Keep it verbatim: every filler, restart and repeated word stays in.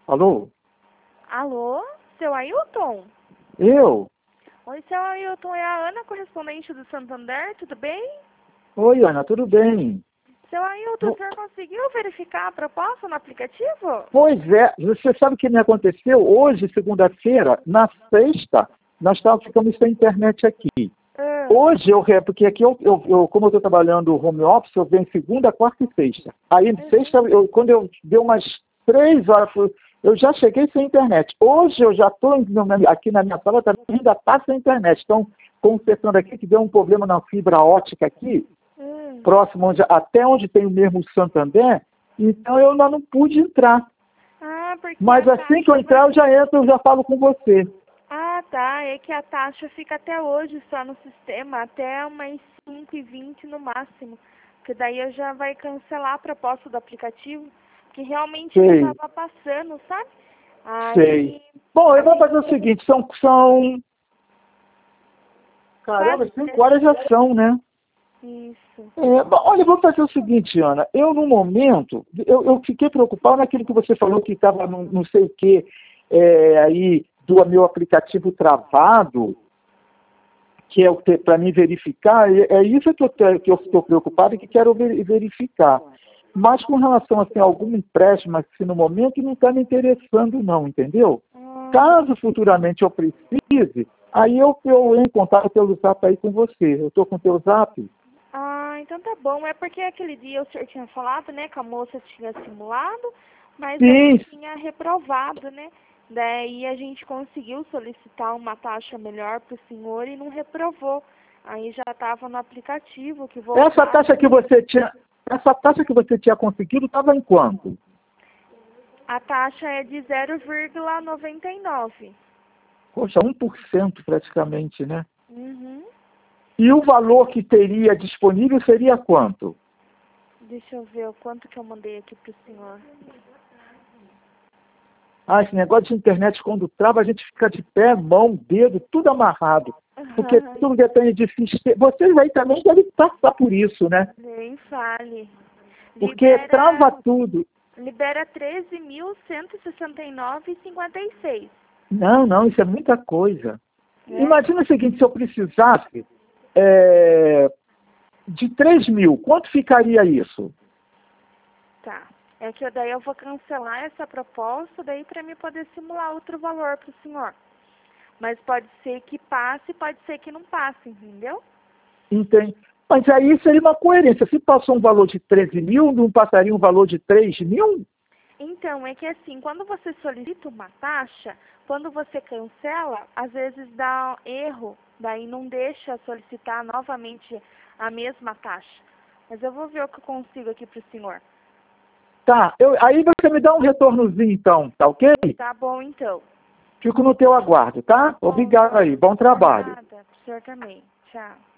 Alô? Alô? Seu Ailton? Eu? Oi, seu Ailton, é a Ana, correspondente do Santander, tudo bem? Oi, Ana, tudo bem? Seu Ailton, o senhor conseguiu verificar a proposta no aplicativo? Pois é, você sabe o que me aconteceu? Hoje, segunda-feira, na sexta, nós estávamos, ficamos sem internet aqui. Ah. Hoje, eu, porque aqui, eu, eu, eu como eu estou trabalhando home office, eu venho segunda, quarta e sexta. Aí, Uhum. sexta, eu, quando eu deu umas três horas, eu já cheguei sem internet. Hoje, eu já estou aqui na minha sala, também ainda está sem internet. Estão consertando aqui, que deu um problema na fibra ótica aqui, Hum. próximo, onde, até onde tem o mesmo Santander, então eu ainda não pude entrar. Ah, porque Mas a assim que eu taxa entrar, vai- eu já entro, eu já falo com você. Ah, tá, é que a taxa fica até hoje só no sistema, até umas cinco e vinte no máximo. Porque daí eu já vai cancelar a proposta do aplicativo, que realmente não Sei, estava passando, sabe? sei. Aí... Bom, eu a vou gente- fazer o seguinte, são... são... Caramba, Quase cinco horas já são, né? Isso. É, bom, olha, eu vou fazer o seguinte, Ana. Eu, no momento, eu, eu fiquei preocupado naquilo que você falou que estava não, não sei o quê, é, aí, do meu aplicativo travado, que é o para mim verificar. É, é isso que eu te- que eu estou preocupado e que quero ver- verificar. Mas com relação assim, a algum empréstimo, assim, no momento, não está me interessando, não, entendeu? Hum. Caso futuramente eu precise, aí eu, eu entro em contato pelo zap aí com você. Eu estou com o teu zap? Ah, então tá bom. É porque aquele dia o senhor tinha falado, né, que a moça tinha simulado, mas aí Sim, tinha reprovado, né? Daí a gente conseguiu solicitar uma taxa melhor para o senhor e não reprovou. Aí já estava no aplicativo que essa voltava. taxa que você tinha, essa taxa que você tinha conseguido estava em quanto? A taxa é de zero vírgula noventa e nove. Poxa, um por cento praticamente, né? Uhum. E o valor que teria disponível seria quanto? Deixa eu ver o quanto que eu mandei aqui pro senhor. Ah, esse negócio de internet, quando trava, a gente fica de pé, mão, dedo, tudo amarrado. Porque tudo depende de sistema. Vocês aí também devem passar por isso, né? Nem fale. Porque Libera, trava tudo. libera treze mil cento e sessenta e nove e cinquenta e seis. Não, não, isso é muita coisa. É? Imagina o seguinte, se eu precisasse é, de três mil, quanto ficaria isso? Tá. É que daí eu vou cancelar essa proposta, daí para mim poder simular outro valor para o senhor. Mas pode ser que passe, pode ser que não passe, entendeu? Entende? Mas aí seria uma coerência. Se passou um valor de treze mil, não passaria um valor de três mil? Então, é que assim, quando você solicita uma taxa, quando você cancela, às vezes dá erro, daí não deixa solicitar novamente a mesma taxa. Mas eu vou ver o que eu consigo aqui para o senhor. Tá, eu, aí você me dá um retornozinho então, tá ok? Tá bom, então. Fico no teu aguardo, tá? Bom, Obrigado aí, bom trabalho. nada, pro senhor também. Tchau.